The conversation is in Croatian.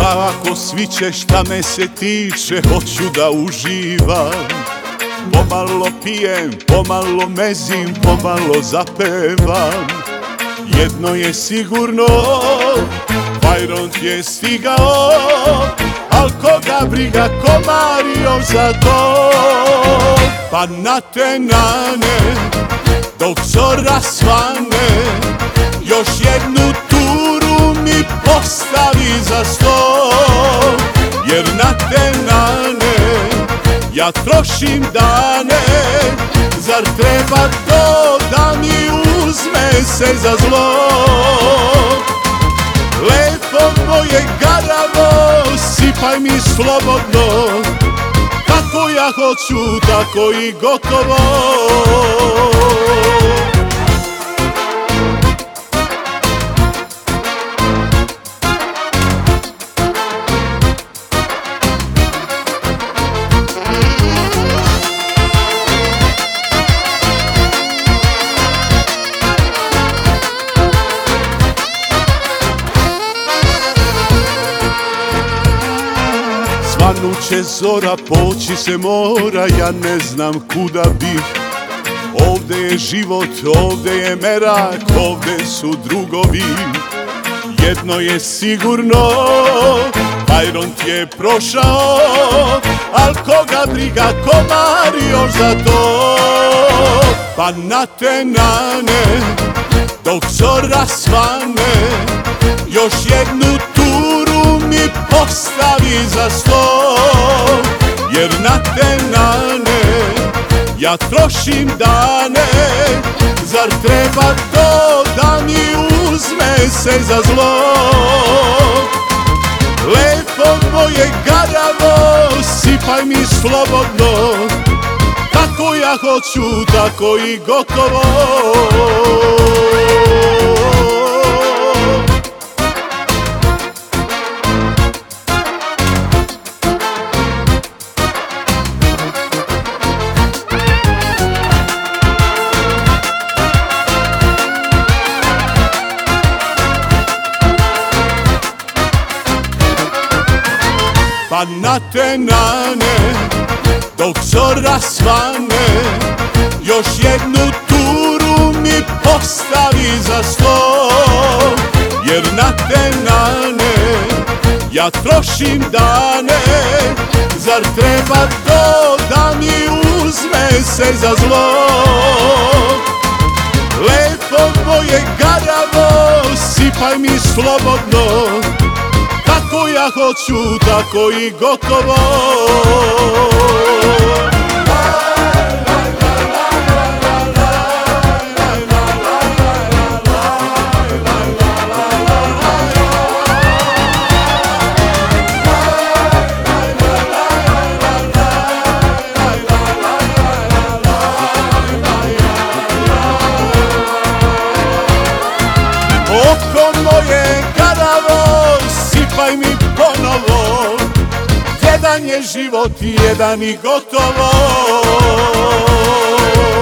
Pa ako sviće šta me se tiče, hoću da uživam. Pomalo pijem, pomalo mezim, pomalo zapevam. Jedno je sigurno, Fajront je stigao, al koga briga komario za to. Pa na te nane, dok zora svane, još jednu turu mi postavi za sto. Jer na te nane ja trošim dane, zar treba to da mi uzme se za zlo? Lepo moje garavo, sipaj mi slobodno, kako ja hoću, tako i gotovo. Svanuće zora, poći se mora, ja ne znam kuda bih. Ovde je život, ovde je merak, ovde su drugovi. Jedno je sigurno, Fajront je prošao, al koga briga komar još za to. Pa na te nane, dok zora svane, još jednu turu mi postavi za sto. Jer na te nane ja trošim dane, zar treba to da mi uzme se za zlo? Lepo moje garavo, sipaj mi slobodno, kako ja hoću, tako i gotovo. Pa na te nane, dok zora svane, još jednu turu mi postavi za sto. Jer na te nane ja trošim dane, zar treba to da mi uzme se za zlo? Lepo moje garavo, sipaj mi slobodno, kako ja hoću, tako i gotovo. Oko moje garavo, sipaj mi ponovo, jedan je život, jedan i gotovo.